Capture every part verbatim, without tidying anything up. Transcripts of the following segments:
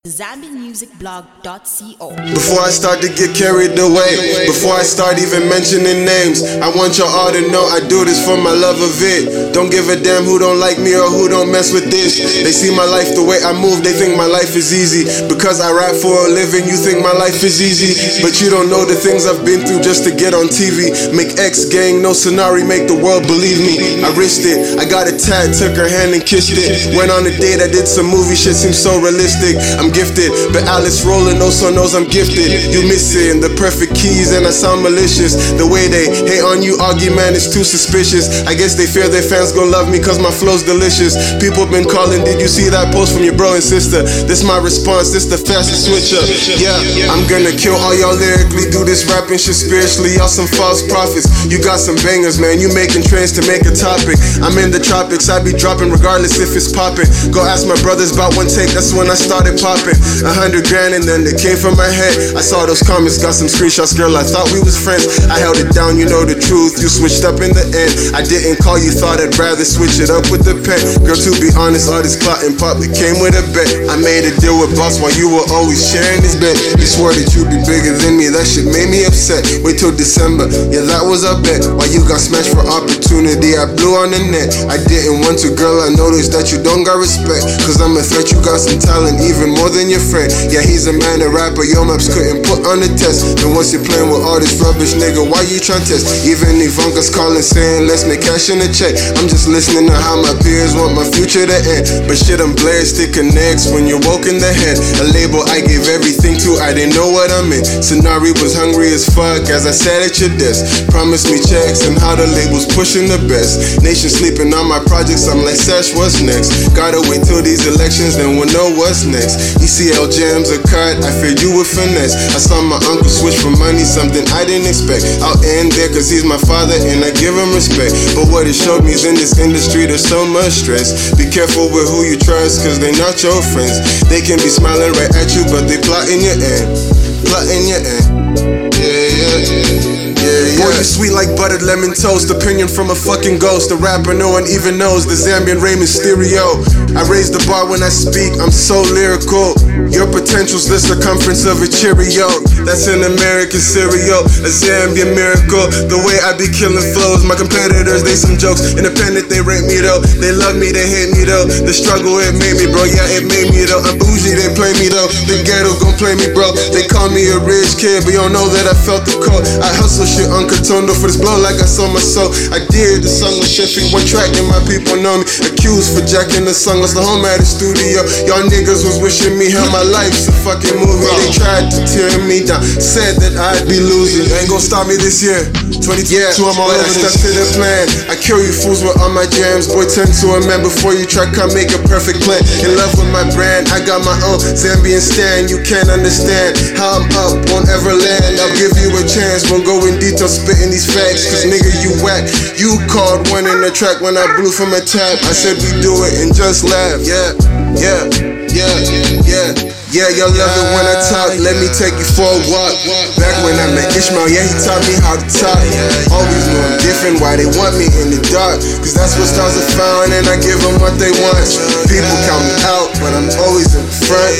Zambian Music Blog dot co. Before I start to get carried away, before I start even mentioning names, I want y'all all to know I do this for my love of it. Don't give a damn who don't like me or who don't mess with this. They see my life the way I move, they think my life is easy. Because I rap for a living, you think my life is easy. But you don't know the things I've been through just to get on T V. Make X gang, no scenario, make the world believe me. I risked it, I got a tat, took her hand and kissed it. Went on a date, I did some movie shit, seems so realistic. I'm gifted, but Alice rolling also knows I'm gifted. You missing the perfect keys and I sound malicious. The way they hate on you, argue man, is too suspicious. I guess they fear their fans gon' love me cause my flow's delicious. People been calling, did you see that post from your bro and sister? This my response, this the fastest switch up. Yeah, I'm gonna kill all y'all lyrically, do this rapping shit spiritually. Y'all some false prophets, you got some bangers man. You making trends to make a topic. I'm in the tropics, I be dropping regardless if it's popping. Go ask my brothers about one take, that's when I started popping. A hundred grand and then it came from my head. I saw those comments, got some screenshots, girl, I thought we was friends. I held it down, you know the truth, you switched up in the end. I didn't call you, thought I'd rather switch it up with the pen. Girl, to be honest, all this clout and pop, it came with a bet. I made a deal with boss while you were always sharing this bet. You swore that you'd be bigger than me, that shit made me upset. Wait till December, yeah that was a bet. While you got smashed for opportunity, I blew on the net. I didn't want to, girl, I noticed that you don't got respect. Cause I'm a threat, you got some talent, even more than your friend. Yeah, he's a man, a rapper, your maps couldn't put on the test. And once you're playing with all this rubbish, nigga, why you tryna test? Even Ivanka's calling saying, let's make cash in the check. I'm just listening to how my peers want my future to end. But shit, I'm blared, stick connects when you're woke in the head. A label I gave everything to, I didn't know what I'm in. Scenario was hungry as fuck as I sat at your desk. Promised me checks and how the label's pushing the best. Nation sleeping on my projects, I'm like, Sash, what's next? Gotta wait till these elections, then we'll know what's next. E C L jams a cut, I feared you would finesse. I saw my uncle switch for money, something I didn't expect. I'll end there cause he's my father and I give him respect. But what it showed me is in this industry there's so much stress. Be careful with who you trust cause they not your friends. They can be smiling right at you but they plotting your end. Plotting your end. Yeah, yeah, yeah. Yeah, yeah. Boy, you sweet like buttered lemon toast. Opinion from a fucking ghost. A rapper no one even knows. The Zambian Rey Mysterio. I raise the bar when I speak, I'm so lyrical. Your potential's the circumference of a Cheerio. That's an American cereal, a Zambian miracle. The way I be killing flows. My competitors, they some jokes. Independent, they rate me though. They love me, they hate me though. The struggle, it made me bro, yeah it made me though. I'm bougie, they play me though. The ghetto gon' play me bro. They call me a rich kid, but you don't know that I felt the cold. I hustle shit on Katondo for this blow like I sold my soul. I did the song with Sheffy, one track and my people know me. Accused for jacking the song, lost the home at the studio. Y'all niggas was wishing me hell, my life's a fucking movie. They tried to tear me down, said that I'd be losing. They ain't gon' stop me this year. twenty-two, yeah, I'm all over stuck to the plan. I kill you fools with all my jams. Boy, turn to a man before you try, come make a perfect plan. In love with my brand, I got my own Zambian stand. You can't understand how I'm up, won't ever land. I'll give you a chance, won't go in detail spitting these facts. Cause nigga, you whack. You called one in the track when I blew from a tap. I said we do it and just laugh. Yeah, yeah, yeah, yeah. Yeah, y'all love it when I talk, let me take you for a walk. Back when I met Ishmael, yeah, he taught me how to talk. Always know I'm different, why they want me in the dark. Cause that's what stars are found and I give them what they want. People count me out, but I'm always in the front,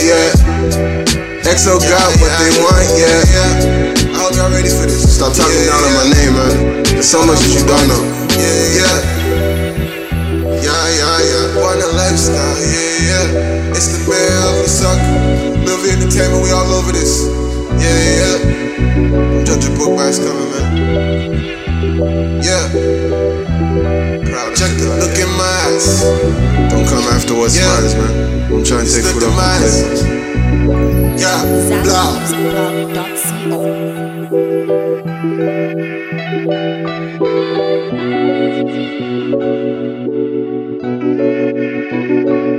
yeah. X O got what they want, yeah. I hope y'all ready for this. Stop talking down on my name, man. There's so much that you don't know. Yeah, yeah. Yeah, yeah, yeah. Want a lifestyle, yeah, yeah. It's the man of the sucker. Movie entertainment, we all over this. Yeah, yeah. Judge your book by its cover, man. Yeah. Proud. Check the look in my eyes. Don't come after what's yeah. Mine, man. I'm trying to take food off my plate. Yeah. Blah. Zambian Music Blog dot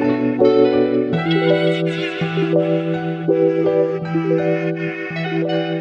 co.